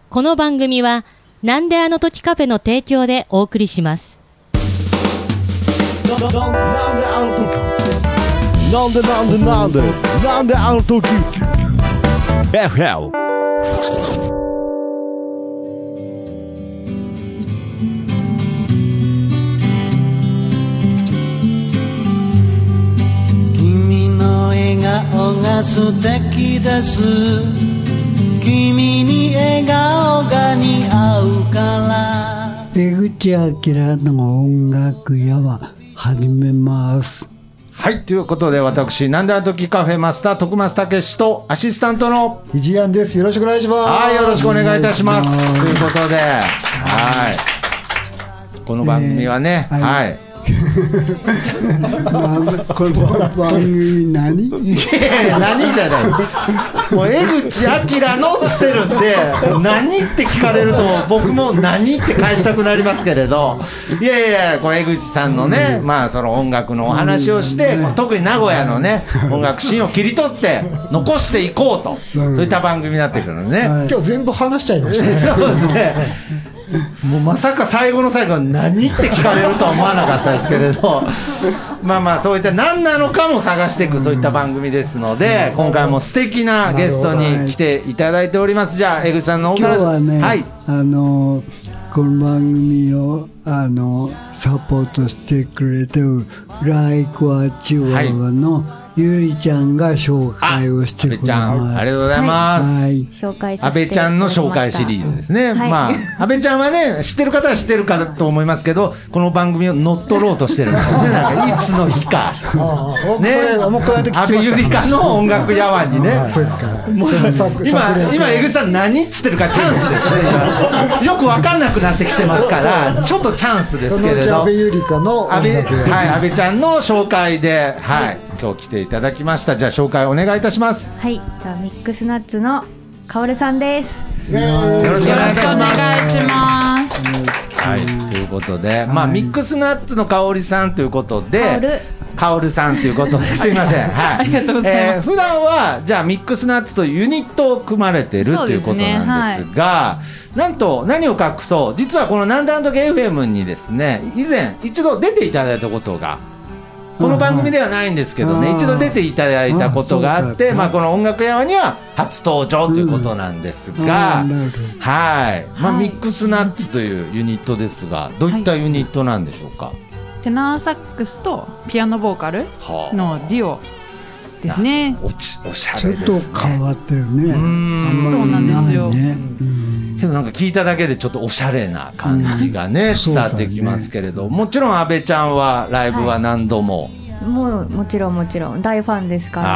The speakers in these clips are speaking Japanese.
この番組はなんであの時カフェの提供でお送りします。 なんであの時 FL。 君の笑顔が素敵です。君に笑顔が似合うから。 江口明の音楽屋は始めます。 はい、ということで私なんであの時カフェマスター徳松武史とアシスタントの一安です。よろしくお願いします。 はい、よろしくお願いいたします。ということで、はい、この番組はね、はい、 この番組何？ いやいや何じゃない。もう江口明のっつってるんで、何って聞かれると僕も何って返したくなりますけれど、いやいや、これ江口さんのね、まあその音楽のお話をして、特に名古屋のね音楽シーンを切り取って残していこうと、そういった番組になってくるのね。 今日全部話しちゃいましたね。 そうですね。もうまさか最後の最後何って聞かれるとは思わなかったですけれど、まあまあそういった何なのかも探していく、そういった番組ですので、今回も素敵なゲストに来ていただいております。じゃあ江口さんの今日はね、 はい、 この番組をサポートしてくれてるライクワチワワのゆりちゃんが紹介をしてくれます。 ありがとうございます。 はい、 紹介さ安倍せていただきました。 ちゃんの紹介シリーズですね。 はい、 まあ安倍ちゃんはね知ってる方は知ってるかと思いますけど、この番組を乗っ取ろうとしてるんですよね。なんかいつの日かね、安倍ゆりかの音楽やわんにね。もう今江口さん何っつってるかチャンスですね。よく分かんなくなってきてますからちょっとチャンスですけれど、 安倍ゆりかの音楽やわん、 安倍ちゃんの紹介で、はい、今日来ていただきました。じゃあ紹介お願いいたします。 はい、ではミックスナッツのカオルさんです。 よろしくお願いいたします。 お願いします。 はい、ということで、まあミックスナッツの香織さんということで、カオルさんということですいません。はい。 ありがとうございます。 普段はじゃあミックスナッツというユニットを組まれてるということなんですが、なんと何を隠そう、実はこのなんであの時 FM にですね、以前一度出ていただいたことが。この番組ではないんですけどね、一度出ていただいたことがあって、まあこの音楽屋には初登場ということなんですが、はい、まあミックスナッツというユニットですが、どういったユニットなんでしょうか。 テナーサックスとピアノボーカルのデュオですね。 おしゃれですね。 ちょっと変わってるね。 そうなんですよ。 けどなんか聞いただけでちょっとおしゃれな感じがね、伝わってきますけれど、もちろん安倍ちゃんはライブは何度も、 もちろん大ファンですから。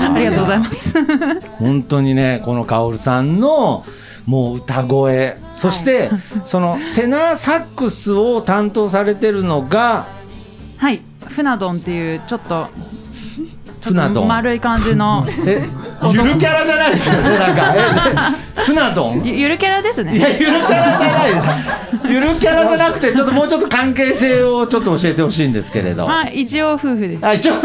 ありがとうございます。 本当にね、このカオルさんのもう歌声、そしてそのテナーサックスを担当されてるのが、 はい、フナドンっていうちょっと丸い感じのゆるキャラじゃないですよね。なんかフナドンゆるキャラですね。 いやゆるキャラじゃないです。ゆるキャラじゃなくて、ちょっともうちょっと関係性をちょっと教えてほしいんですけれど。 まあ一応夫婦です。 一応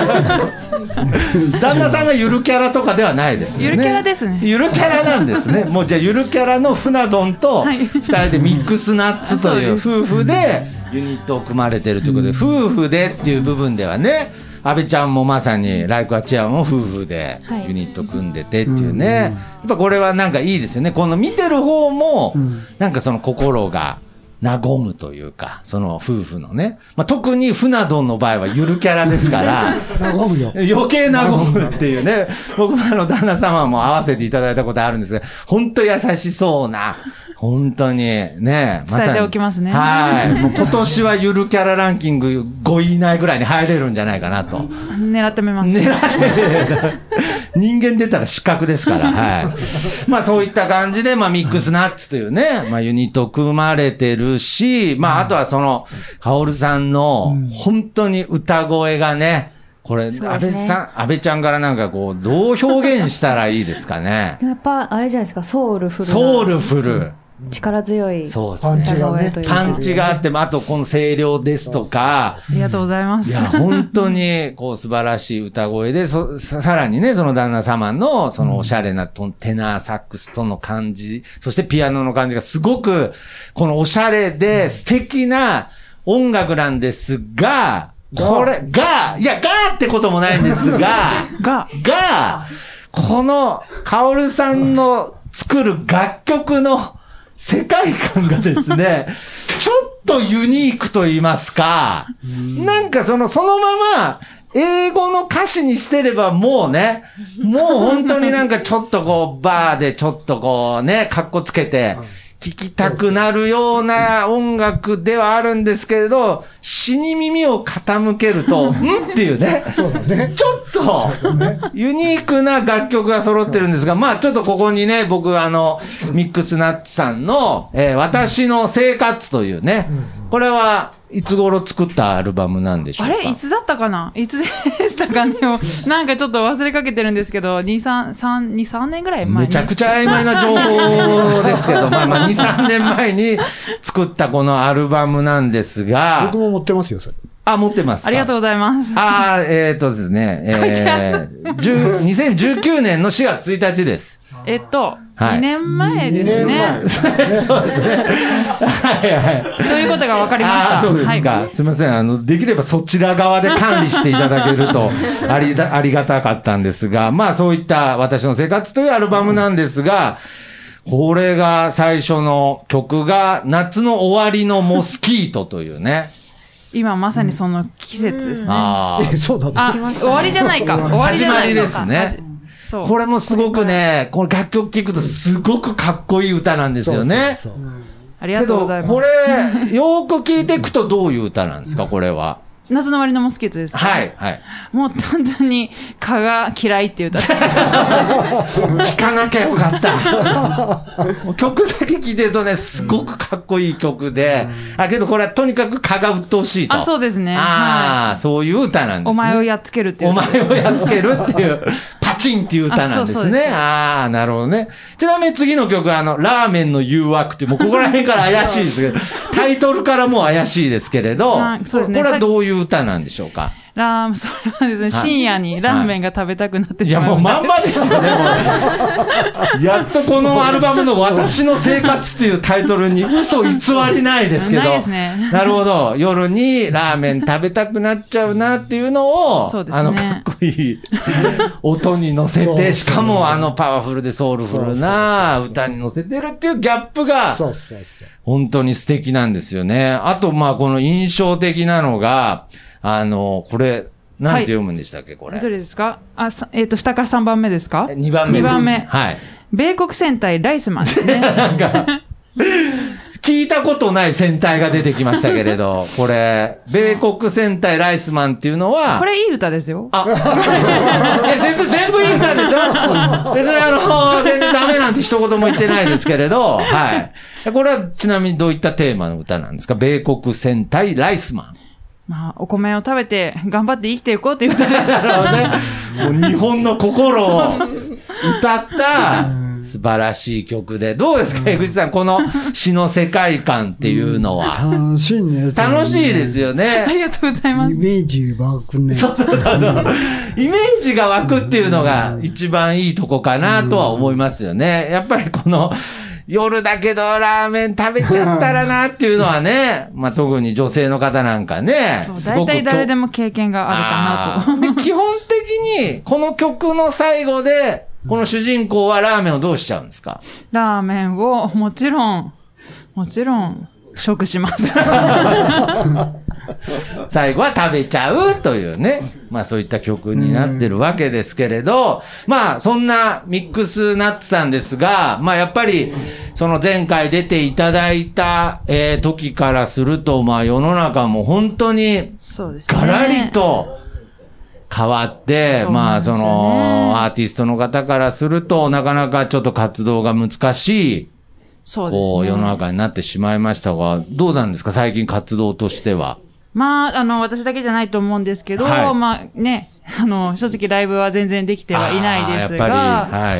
旦那さんがゆるキャラとかではないですよね。 ゆるキャラですね。 ゆるキャラなんですね。もうじゃあゆるキャラのフナドンと2人でミックスナッツという夫婦でユニットを組まれているということで、夫婦でっていう部分ではね、安倍ちゃんもまさにライクアチアも夫婦でユニット組んでてっていうね、やっぱこれはなんかいいですよね。この見てる方もなんかその心が和むというか、その夫婦のね、まあ、特にフナドンの場合はゆるキャラですから和むよ、 余計和むっていうね。僕も旦那様も合わせていただいたことあるんですが、本当優しそうな、本当にね、 伝えておきますね。 はい。もう今年はゆるキャラランキング5位以内ぐらいに入れるんじゃないかなと。 狙ってみます。 人間出たら失格ですから、はい。まあそういった感じで、まあミックスナッツというね、まあユニットを組まれてるし、まああとはその、カオルさんの本当に歌声がね、これ、安倍ちゃんからなんかこう、どう表現したらいいですかね。 やっぱあれじゃないですか、ソウルフル。 ソウルフル。 力強いそうですね。 パンチがね。 パンチがあって、あとこの声量ですとか。 ありがとうございます。 いや、本当に、こう素晴らしい歌声で、さらにね、その旦那様の、そのおしゃれなテナーサックスとの感じ、そしてピアノの感じがすごく、このおしゃれで素敵な音楽なんですが、これ、いや、ってこともないんですが、この、カオルさんの作る楽曲の世界観がですね、ちょっとユニークと言いますか、なんかそのまま、英語の歌詞にしてればもうね、もう本当になんかちょっとこう、バーでちょっとこうね、カッコつけて、聴きたくなるような音楽ではあるんですけれど、詩に耳を傾けると、っていうね。 そうだね。 ちょっと、ユニークな楽曲が揃ってるんですが、まあちょっとここにね、僕ミックスナッツさんの、私の生活というね、これはいつ頃作ったアルバムなんでしょうか？ あれいつだったかないつでしたかねなんかちょっと忘れかけてるんですけど、3年ぐらい前に。 めちゃくちゃ曖昧な情報ですけど、まあ2、3年前に作ったこのアルバムなんですが。 僕も持ってますよ、それ。 持ってますか？ ありがとうございます。 ですね、2019年の4月1日です。 2年前ですね。 そうですね。はい。 ということが分かりました。 そうですか。すみません。できればそちら側で管理していただけるとありがたかったんですが、まあそういった私の生活というアルバムなんですが、これが最初の曲が夏の終わりのモスキートというね。 今まさにその季節ですね。 そうなんだ。 終わりじゃないか。終わりじゃない始まりですね。これもすごくね、この楽曲聴くとすごくかっこいい歌なんですよね。 ありがとうございます。 これ、よく聴いていくとどういう歌なんですか、これは。 夏の終わりのモスキートですか？ はい。 もう単純に蚊が嫌いっていう歌です。 聞かなきゃよかった。曲だけ聴いてるとね、すごくかっこいい曲で、けどこれはとにかく蚊が鬱陶しいと。 そうですね。 そういう歌なんですね。 お前をやっつけるっていう。 お前をやっつけるっていう、パチンっていう歌なんですね。なるほどね。ちなみに次の曲はラーメンの誘惑っていう、もうここら辺から怪しいですけど、タイトルからもう怪しいですけれど、 そうですね。 これはどういう歌なんでしょうか？ それはですね、深夜にラーメンが食べたくなってしまう。 いや、もうまんまですよね、やっとこのアルバムの私の生活っていうタイトルに嘘偽りないですけど。 ないですね。 なるほど。夜にラーメン食べたくなっちゃうなっていうのを、 そうですね。 かっこいい音に乗せて、しかもパワフルでソウルフルな歌に乗せてるっていうギャップが、本当に素敵なんですよね。あと、この印象的なのが、これ、なんて読むんでしたっけ、これ。 どれですか？下から3番目ですか ？2番目です。2 番目。 はい。 米国戦隊ライスマンですね。 聞いたことない戦隊が出てきましたけれど、これ、米国戦隊ライスマンっていうのは、 これいい歌ですよ。 全部いい歌ですよ。別に全然ダメなんて一言も言ってないですけれど、はい。これはちなみにどういったテーマの歌なんですか？米国戦隊ライスマン。 お米を食べて頑張って生きていこうっていう歌です。 もう日本の心を歌った素晴らしい曲で、どうですか、江口さん、この詩の世界観っていうのは。 楽しいね。 楽しいですよね。 ありがとうございます。 イメージ湧くね。 そう。イメージが湧くっていうのが一番いいとこかなとは思いますよね。やっぱりこの、夜だけどラーメン食べちゃったらなっていうのはね、特に女性の方なんかね、 大体誰でも経験があるかなと。 で、基本的にこの曲の最後で、この主人公はラーメンをどうしちゃうんですか？ ラーメンをもちろん食します。 最後は食べちゃうというね。そういった曲になってるわけですけれど、そんなミックスナッツさんですが、やっぱり、その前回出ていただいた、時からすると、世の中も本当に、ガラリと変わって、その、アーティストの方からすると、なかなかちょっと活動が難しい、世の中になってしまいましたが、どうなんですか、最近活動としては。 私だけじゃないと思うんですけど、正直ライブは全然できてはいないですが、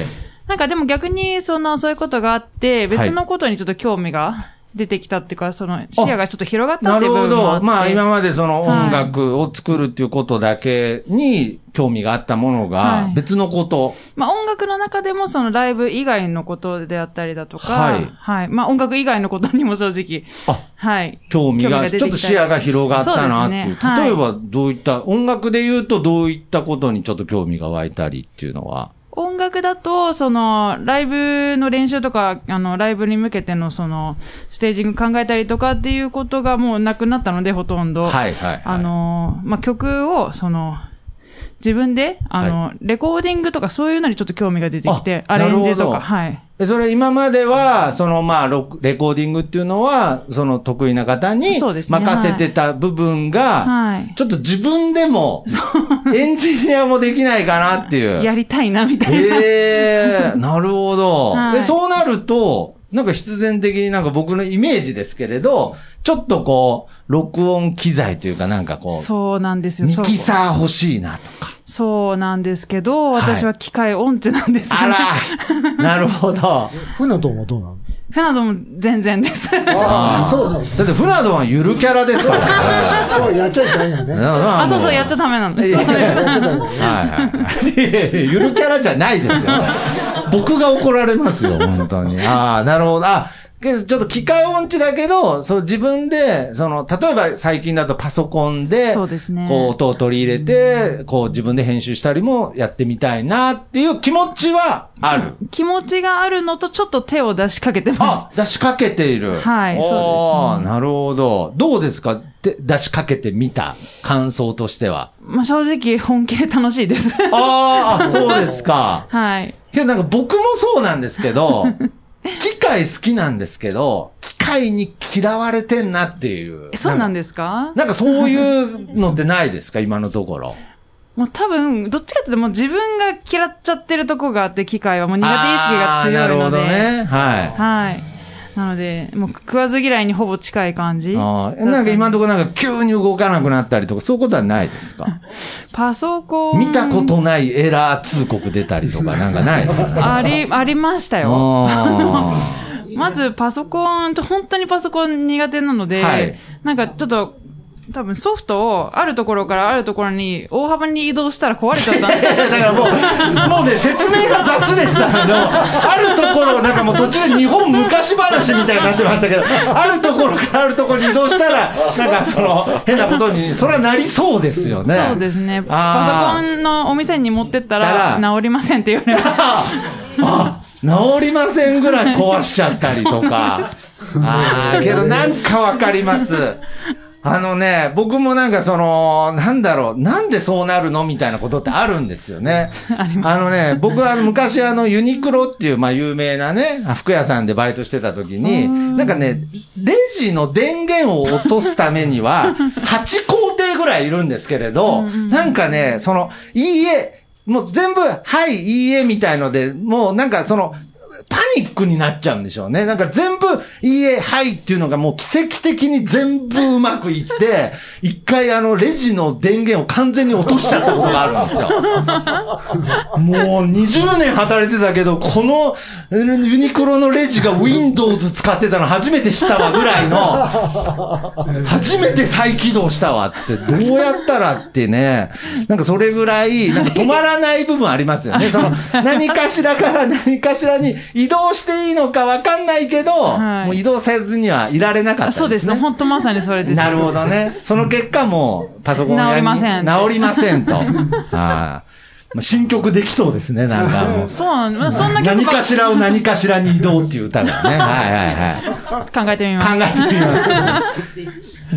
なんかでも逆に、そういうことがあって、別のことにちょっと興味が出てきたっていうか、視野がちょっと広がったっていう部分もあって。 なるほど。まあ今までその音楽を作るっていうことだけに興味があったものが、別のこと。 まあ音楽の中でもそのライブ以外のことであったりだとか、はい。まあ音楽以外のことにも正直、はい。興味がちょっと視野が広がったなっていう。例えばどういった、音楽で言うとどういったことにちょっと興味が湧いたりっていうのは。 音楽だと、ライブの練習とか、ライブに向けてのステージング考えたりとかっていうことがもうなくなったので、ほとんど。 はいはい、はい。 まあ、曲を、自分で、レコーディングとかそういうのにちょっと興味が出てきて、アレンジとか、はい。 それ今までは、まあ、レコーディングっていうのは、得意な方に任せてた部分が、はい、ちょっと自分でも、エンジニアもできないかなっていう。 やりたいな、みたいな。 なるほど、はい。で、そうなると、なんか必然的になんか僕のイメージですけれど、ちょっとこう、録音機材というかなんかこう。 そうなんですよ。 ミキサー欲しいなとか。 そうなんですけど、私は機械音痴なんですよね。 あら、なるほど。 船戸もどうなの？ 船戸も全然です。 ああ、そうなの。 だって船戸はゆるキャラですからね。 そう、やっちゃいけないよね。 そうそう、やっちゃダメなの。 やっちゃダメ。 はい。ゆるキャラじゃないですよ。僕が怒られますよ、本当に。ああ、なるほど。ちょっと機械音痴だけど、自分で、例えば最近だとパソコンで、 そうですね。 こう、音を取り入れて、こう、自分で編集したりもやってみたいなっていう気持ちはある。 気持ちがあるのと、ちょっと手を出しかけてます。 出しかけている。 はい、そうですね。 なるほど。どうですか？出しかけてみた感想としては。 まあ、正直本気で楽しいです。 そうですか。 はい。 けどなんか僕もそうなんですけど、機械好きなんですけど、機械に嫌われてんなっていう。 そうなんですか？ なんかそういうのってないですか今のところ。 もう多分、どっちかっていうともう自分が嫌っちゃってるとこがあって、機械はもう苦手意識が強いので。 なるほどね。はい。 はい。なので、もう食わず嫌いにほぼ近い感じ。 なんか今のところなんか急に動かなくなったりとか、そういうことはないですか？ パソコン。 見たことないエラー通告出たりとかなんかないですかね？ ありましたよ。まずパソコン、本当にパソコン苦手なので、はい、なんかちょっと、多分ソフトをあるところからあるところに大幅に移動したら壊れちゃったんで。 だからもうね、説明が雑でしたけど、あるところ、なんかもう途中で日本昔話みたいになってましたけど、あるところからあるところに移動したら、なんか変なことに、それはなりそうですよね。 そうですね。パソコンのお店に持ってったら、治りませんって言われました。 治りませんぐらい壊しちゃったりとか。けどなんかわかります。僕もなんかなんだろう、なんでそうなるのみたいなことってあるんですよね。 あります。 僕は昔ユニクロっていう、まあ有名なね、服屋さんでバイトしてた時に、なんかね、レジの電源を落とすためには、8工程ぐらいいるんですけれど、なんかね、いいえ、もう全部、はい、いいえ、みたいので、もうなんかパニックになっちゃうんでしょうね。なんか全部、いいえ、はいっていうのがもう奇跡的に全部うまくいって、一回レジの電源を完全に落としちゃったことがあるんですよ。もう20年働いてたけど、このユニクロのレジが Windows 使ってたの初めて知ったわぐらいの、初めて再起動したわつって、どうやったらってね、なんかそれぐらい、なんか止まらない部分ありますよね。何かしらから何かしらに移動していいのか分かんないけど、はい、もう移動せずにはいられなかったですね。 そうですね。本当まさにそれです。 なるほどね。その結果もうパソコン屋に治りませんと。新曲できそうですね、なんかもう。 そうなんだ。そんな曲何かしらを何かしらに移動っていう歌がね。 考えてみます。 考えてみます。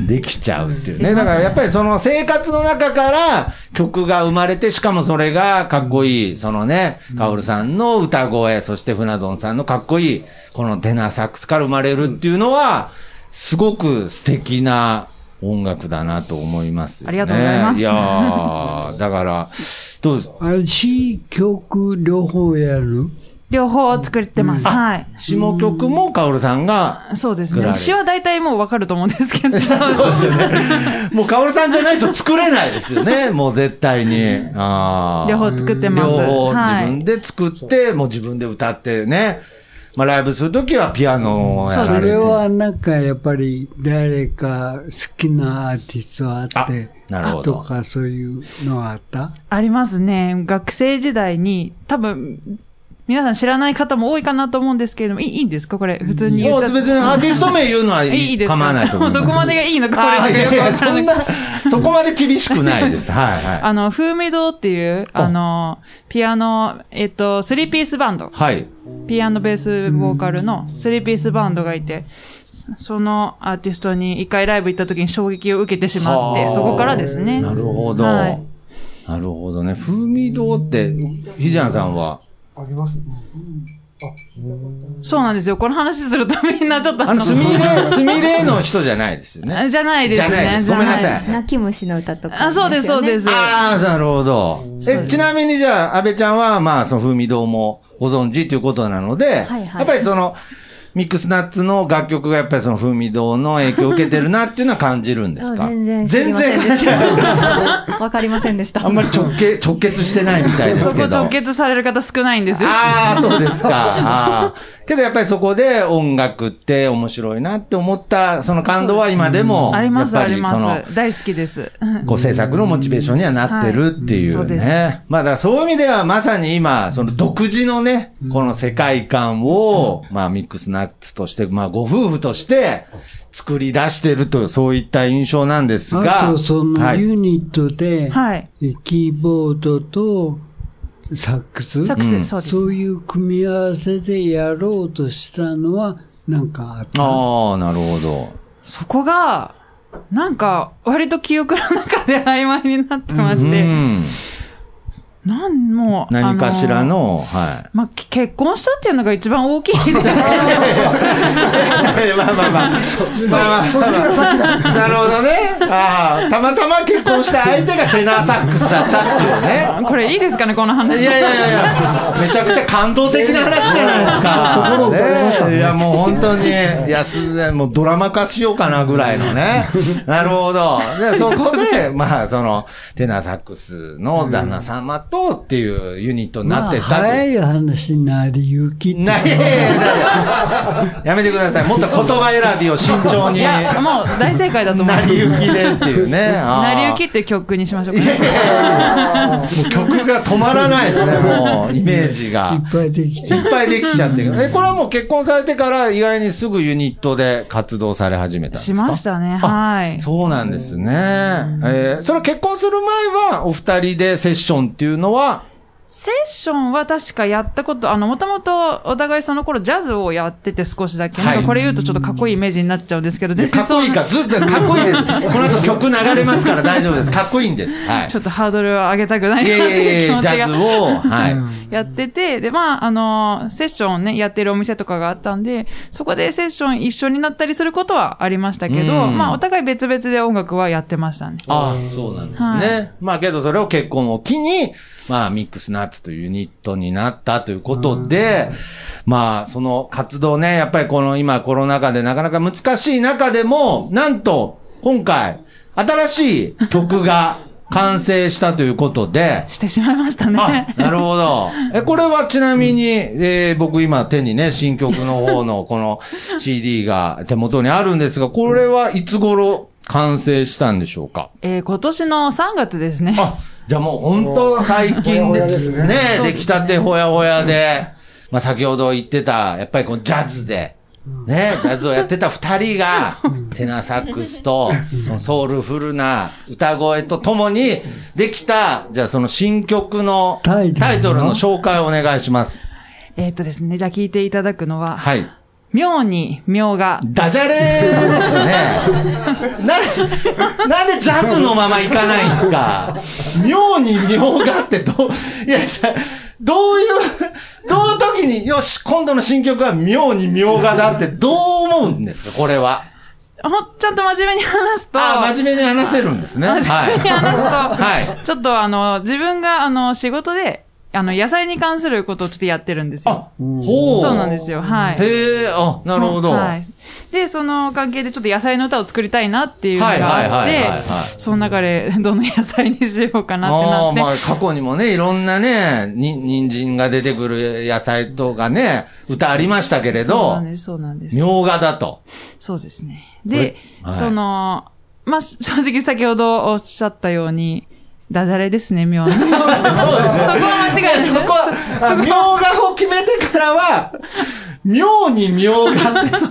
できちゃうっていうね。だからやっぱり生活の中から曲が生まれて、しかもそれがかっこいい、カオルさんの歌声、そして船戸さんのかっこいい、このテナーサックスから生まれるっていうのは、すごく素敵な音楽だなと思いますよね。 ありがとうございます。 いやー、だから、どうですか？ 詞曲両方やる？ 両方作ってます。はい。 詞も曲もカオルさんが。 そうですね。詞は大体もうわかると思うんですけど。そうですよね。もうカオルさんじゃないと作れないですよね。もう絶対に。 両方作ってます。 両方自分で作って、もう自分で歌ってね。まあライブするときはピアノをやられて。 それはなんかやっぱり誰か好きなアーティストあって、 なるほど。 とかそういうのがあった？ ありますね。学生時代に多分、皆さん知らない方も多いかなと思うんですけれども、いいんですかこれ、普通に言っちゃって。 別にアーティスト名言うのはいいですか構わないと思います。 どこまでがいいのか、これがよくわからない。 そこまで厳しくないです。はいはい。 風味堂っていう、ピアノ、3ピースバンド。 はい。 ピアノベースボーカルの3ピースバンドがいて、そのアーティストに一回ライブ行った時に衝撃を受けてしまって、そこからですね。 なるほど。はい、なるほどね。風味堂って、ひじゃんさんはあります。 そうなんですよ。この話するとみんなちょっとすみれの人じゃないですよね。 じゃないですね。 じゃないです。ごめんなさい。 泣き虫の歌とか、 そうです、そうです。 なるほど。ちなみにじゃあ、安倍ちゃんは、まあ、その風味堂もご存知ということなので、やっぱりその、ミックスナッツの楽曲がやっぱりその風味堂の影響を受けてるなっていうのは感じるんですか？ 全然知りませんでした。わかりませんでした。 あんまり直結してないみたいですけど。 そこ直結される方少ないんですよ。 そうですか。けどやっぱりそこで音楽って面白いなって思ったその感動は今でも、 あります、あります。大好きです。 制作のモチベーションにはなってるっていうね。まあだからそういう意味ではまさに今、その独自のね、この世界観を、まあミックスナッツとして、まあご夫婦として作り出してると、そういった印象なんですが。 あとそのユニットで、キーボードと、サックス、 そうです。 そういう組み合わせでやろうとしたのはなんかあった。 なるほど。 そこが、なんか、割と記憶の中で曖昧になってまして、 何かしらの、 まあ、結婚したっていうのが一番大きいですね。 まあ。 そっちが先だ。 なるほどね。たまたま結婚した相手がテナーサックスだったっていうね。 これいいですかね、この話。 いや。めちゃくちゃ感動的な話じゃないですか。 心を打たれましたね。 いや、もう本当に、もうドラマ化しようかなぐらいのね。なるほど。で、そこで、まあ、その、テナーサックスの旦那様とっていうユニットになってた。 早い話、成り行きって。 やめてください。もっと言葉選びを慎重に。 いや、もう大正解だと思う。 成り行きでっていうね。 成り行きって曲にしましょうか。 もう曲が止まらないですね、もう、イメージが。 いっぱいできちゃって。これはもう結婚されてから意外にすぐユニットで活動され始めたんですか？ しましたね、はい。 そうなんですね。それ結婚する前はお二人でセッションっていうのはセッションは確かやったこと、もともとお互いその頃ジャズをやってて少しだけ。なんかこれ言うとちょっとかっこいいイメージになっちゃうんですけど、 かっこいいか、ずっとかっこいいです。この後曲流れますから大丈夫です。かっこいいんです。はい。 ちょっとハードルを上げたくないなっていう気持ちが。 ジャズを、 やってて、で、まあ、セッションね、やってるお店とかがあったんで、そこでセッション一緒になったりすることはありましたけど、まあ、お互い別々で音楽はやってましたね。 そうなんですね。まあ、けどそれを結婚を機に、まあ、ミックスナッツというユニットになったということで、まあ、その活動ね、やっぱりこの今コロナ禍でなかなか難しい中でも、なんと、今回、新しい曲が完成したということで。 してしまいましたね。 なるほど。これはちなみに、僕今手にね、新曲の方のこの CD が手元にあるんですが、これはいつ頃完成したんでしょうか？ 今年の3月ですね。 じゃあもう本当最近ですね。出来たてほやほやで。まあ先ほど言ってた、やっぱりこのジャズで、ね、ジャズをやってた二人が、テナーサックスと、そのソウルフルな歌声とともにできた、じゃあその新曲のタイトルの紹介をお願いします。 ですね、じゃあ聞いていただくのは、妙に妙が。 ダジャレですね。なんでジャズのままいかないんですか？妙に妙がってどういう時に、よし、今度の新曲は妙に妙がだってどう思うんですか、これは。 ちゃんと真面目に話すと。 真面目に話せるんですね。 真面目に話すと。ちょっと自分が仕事で、 野菜に関することをちょっとやってるんですよ。 ほう。 そうなんですよ。はい。 へえ、なるほど。 はい。で、その関係でちょっと野菜の歌を作りたいなっていうのがあって、その中でどの野菜にしようかなってなって。 まあ過去にもね、いろんなね、人参が出てくる野菜とかね、歌ありましたけれど。 そうなんです、そうなんです。 みょうがだと。 そうですね。で、正直先ほどおっしゃったように、ダジャレですね、みょうが。そこは間違いない。 そこは、みょうがを決めてからは、妙にみょうがって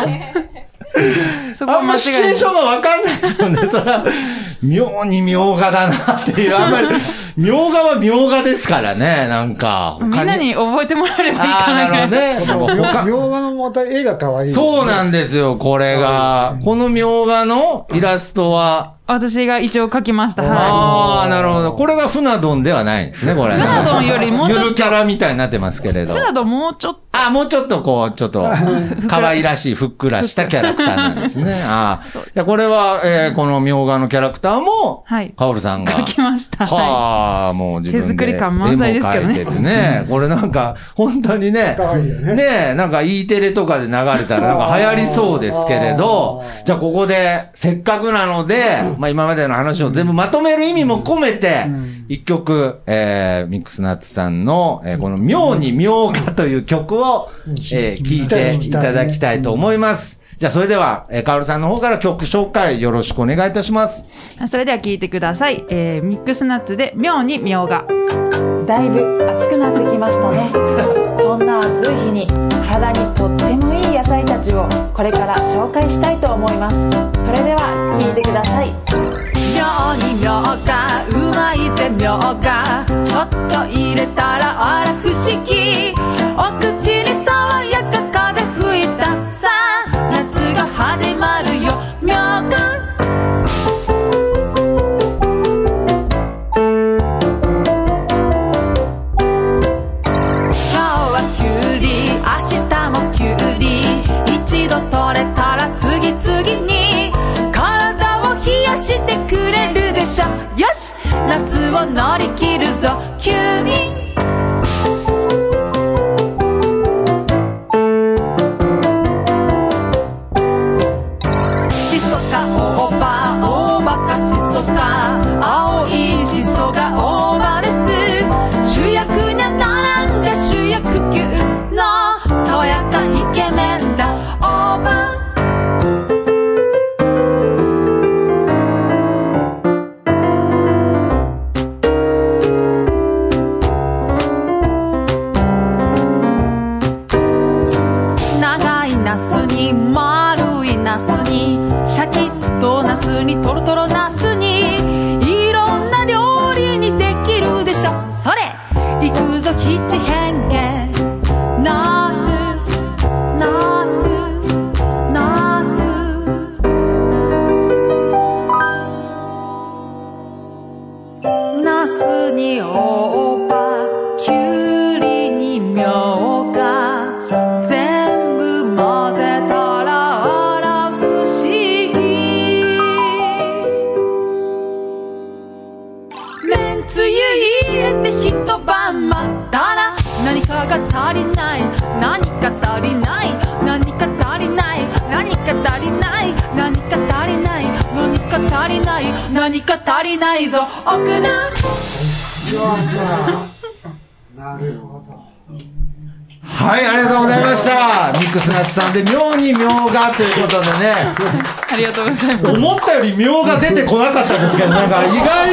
そこは間違いない。 あんまシチュエーションがわかんないですよね。それは、妙にみょうがだなっていう、あんまり、みょうがはみょうがですからね、なんか。 みんなに覚えてもらえればいいかな。 なるほどね。 みょうがのまた絵が可愛い。 そうなんですよ、これが。このみょうがのイラストは、 私が一応描きました。 ああ、なるほど。これが船丼ではないんですね、これ。 船丼よりもうちょっと。 ゆるキャラみたいになってますけれど。 船丼もうちょっと。 もうちょっとちょっと、可愛らしい、ふっくらしたキャラクターなんですね。これは、このみょうがのキャラクターも、カオルさんが。 描きました。 もう自分で。 手作り感満載ですけどね。 ね。これなんか、本当にね、ね、なんか E テレとかで流れたらなんか流行りそうですけれど、じゃあここで、せっかくなので、今までの話を全部まとめる意味も込めて、一曲、ミックスナッツさんの、この妙にみょうがという曲を、聴いていただきたいと思います。じゃあそれでは、カオルさんの方から曲紹介よろしくお願いいたします。 それでは聴いてください。ミックスナッツで妙にみょうが。 だいぶ暑くなってきましたね。そんな暑い日に体にとってもいい野菜たちをこれから紹介したいと思います。それでは聴いてください。 妙にみょうがうまいぜみょうがちょっと入れたらあら不思議お口に爽やか風吹いたさあ夏が始まるよみょうが今日はきゅうり明日もきゅうり一度取れたら次々に冷やしてくれるでしょよし夏を乗り切るぞきゅうりしそか大葉かしそか青いしそが大葉です主役にはならんが主役級の爽やかイケメンだ大葉シャキッとナスにトロトロナスにいろんな料理にできるでしょそれいくぞ七変化ナスナスナスナスに大葉きゅうりにみょうが全部混ぜたら一晩待ったら何かが足りない何か足りない何か足りない何か足りない何か足りない何か足りない何か足りないぞ奥ななるほどはい、ありがとうございました。ミックスナッツさんで妙にみょうがということでね。 ありがとうございます。 思ったよりみょうが出てこなかったんですけど、なんか意外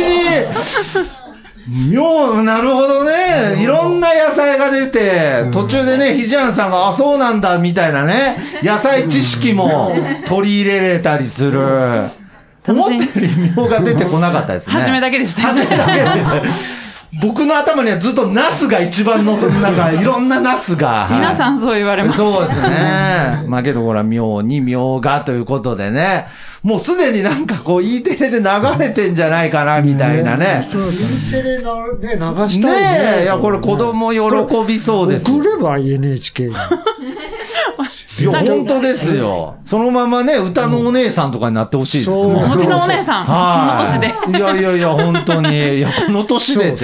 になるほどね。いろんな野菜が出て、途中でね、ひじあんさんが、そうなんだ、みたいなね、野菜知識も取り入れれたりする。思ったよりみょうが出てこなかったですね。 初めだけでした。 初めだけでした。僕の頭にはずっとナスが一番の、なんかいろんなナスが。 皆さんそう言われます。 そうですね。まあけどほら、妙にみょうがということでね。もうすでになんかこう E テレで流れてんじゃないかなみたいなね。 E テレのね、流したいね。 ねえ、いやこれ子供喜びそうです。 送れば NHK に。 いや、本当ですよ。そのままね、歌のお姉さんとかになってほしいですね。 歌のお姉さん、この年で。 いやいやいや、本当に。いや、この年でって。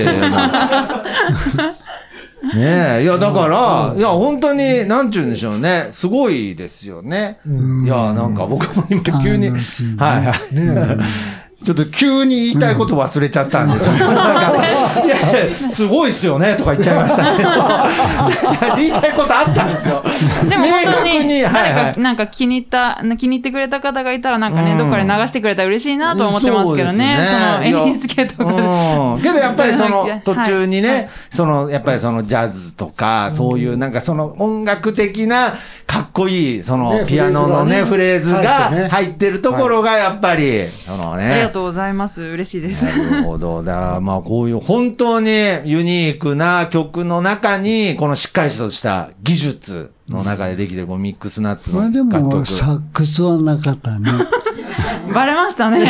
ねえ、いや、だから、いや、本当に、なんちゅうんでしょうね。すごいですよね。いや、なんか僕も今急に、はいはい。ちょっと急に言いたいこと忘れちゃったんで、ちょっとなんか、いやいや、すごいっすよね、とか言っちゃいましたけど、言いたいことあったんですよ。 でも本当に、誰か、なんか気に入ってくれた方がいたら、なんかね、どっかで流してくれたら嬉しいなと思ってますけどね。その NHK とかで。 けどやっぱりその、途中にね、その、やっぱりそのジャズとか、そういうなんかその音楽的な、かっこいい、その、ピアノのね、フレーズが入ってるところが、やっぱり、そのね。 ありがとうございます。嬉しいです。 なるほど。だからまあこういう本当にユニークな曲の中に、このしっかりとした技術の中でできてるこのミックスナッツの楽曲。 まあでもサックスはなかったね。 バレましたね。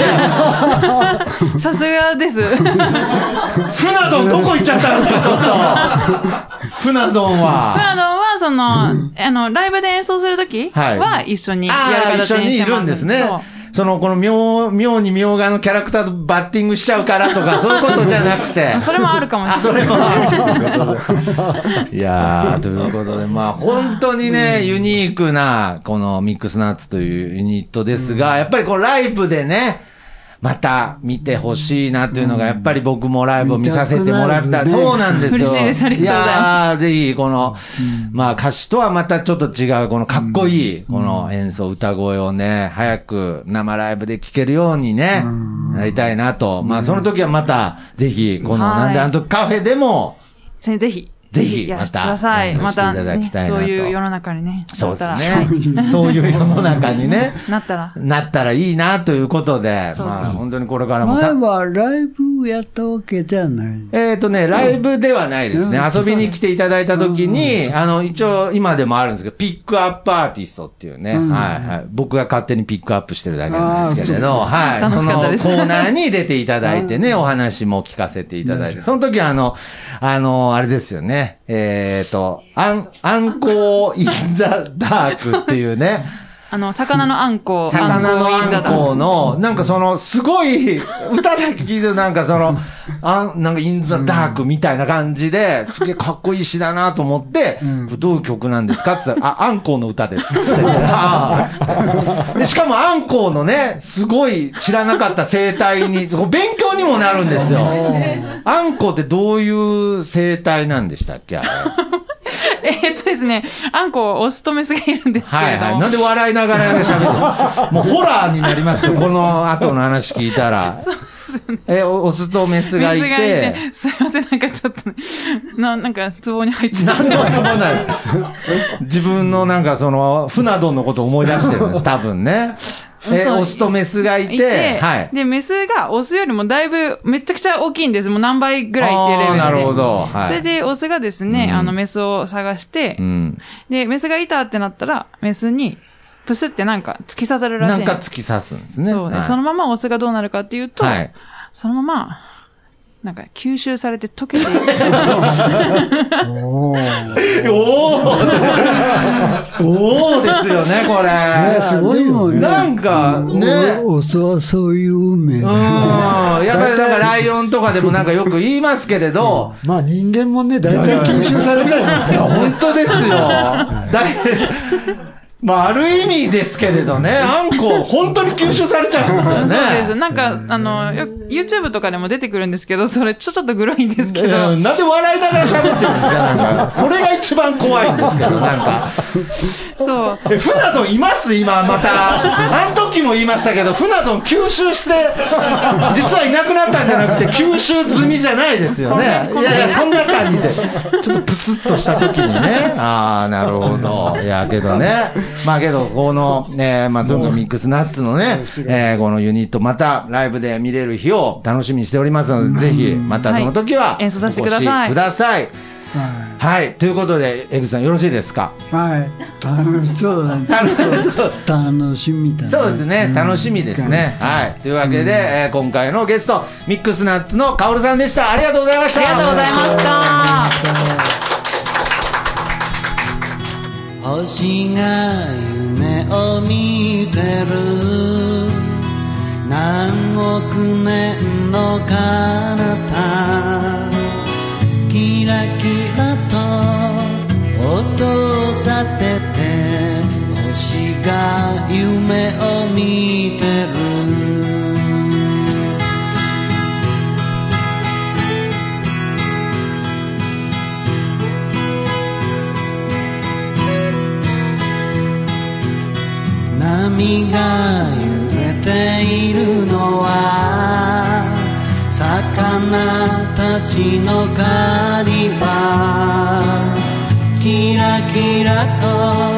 さすがです。 船丼どこ行っちゃったんですか、ちょっと。船丼は、 その、ライブで演奏するときは一緒にやる形にしてます。 一緒にいるんですね。その、この妙に妙がのキャラクターとバッティングしちゃうからとか、そういうことじゃなくて。 それもあるかもしれない。 それもある。いやー、ということで、まあ、本当にね、ユニークな、このミックスナッツというユニットですが、やっぱりこう、ライブでね、また見てほしいなっていうのが、やっぱり僕もライブを見させてもらった。そうなんですよ。 嬉しいです。ありがとうございます。 いやー、ぜひ、この、まあ歌詞とはまたちょっと違う、このかっこいい、この演奏、歌声をね、早く生ライブで聴けるようにね、なりたいなと。まあその時はまた、ぜひ、この、なんであの時カフェでも、 ぜひ。 ぜひ、 やらせてください。また、そういう世の中にね。 そうですね。そういう世の中にね。なったらいいなということで、まあ本当にこれからも。 前はライブやったわけじゃない。 ライブではないですね。遊びに来ていただいたときに、一応今でもあるんですけど、ピックアップアーティストっていうね。はいはい。僕が勝手にピックアップしてるだけなんですけれど、はい。そのコーナーに出ていただいてね、お話も聞かせていただいて、その時はあれですよね。アンコーインザダークっていうね。 魚のあんこ。 魚のあんこの、なんかその、すごい、歌だけ聞いてなんかその、なんかインザダークみたいな感じで、すげえかっこいい詩だなと思って、どういう曲なんですかって言ったら、あんこうの歌です。で、しかもあんこうのね、すごい知らなかった生態に、勉強にもなるんですよ。あんこうってどういう生態なんでしたっけ、あれ。 ですね、あんこ、オスとメスがいるんですけれども。はいはい。 なんで笑いながら喋ってもうホラーになりますよ、この後の話聞いたら。オスとメスがいて。 すいません、なんかちょっとね、なんか、壺に入っちゃって。 なんで壺ない自分のなんかその、船丼のことを思い出してるんです、多分ね。オスとメスがいて、はい。 で、メスがオスよりもだいぶ、めちゃくちゃ大きいんです。もう何倍ぐらいっていうレベルで。 なるほど。はい。 それで、オスがですね、メスを探して、で、メスがいたってなったら、メスに、プスってなんか突き刺さるらしい。 なんか突き刺すんですね。 そうね。そのままオスがどうなるかっていうと、そのまま、なんか吸収されて溶けていく。 おーですよね、これ。 すごいよね。 なんか、ね。 オスはそういう運命だ。 やっぱりなんかライオンとかでもなんかよく言いますけれど。 まあ人間もね、大体吸収されちゃいますから。 本当ですよ。まあ、ある意味ですけれどね、あんこ、本当に吸収されちゃうんですよね。 そうです。なんか、YouTube とかでも出てくるんですけど、それちょっとグロいんですけど。 なんで笑いながら喋ってるんですか、なんか。それが一番怖いんですけど、なんか。 そう。 船丼います今、また。あの時も言いましたけど、船丼吸収して、実はいなくなったんじゃなくて、吸収済みじゃないですよね。いやいや、そんな感じで。ちょっとプスッとした時にね。ああ、なるほど。いや、けどね。まあけど、この、まあ、とにかくミックスナッツのね、このユニット、またライブで見れる日を楽しみにしておりますので、ぜひ、またその時は、 演奏させてください。 はい。ということで、江口さんよろしいですか？ はい。楽しそうだね。楽しみだね。 そうですね。楽しみですね。はい。というわけで、今回のゲスト、ミックスナッツのカオルさんでした。ありがとうございました。 ありがとうございました。 星が夢を見てる何億年の彼方キラキラと音を立てて星が夢を見てる波が揺れているのは魚たちの狩り場キラキラと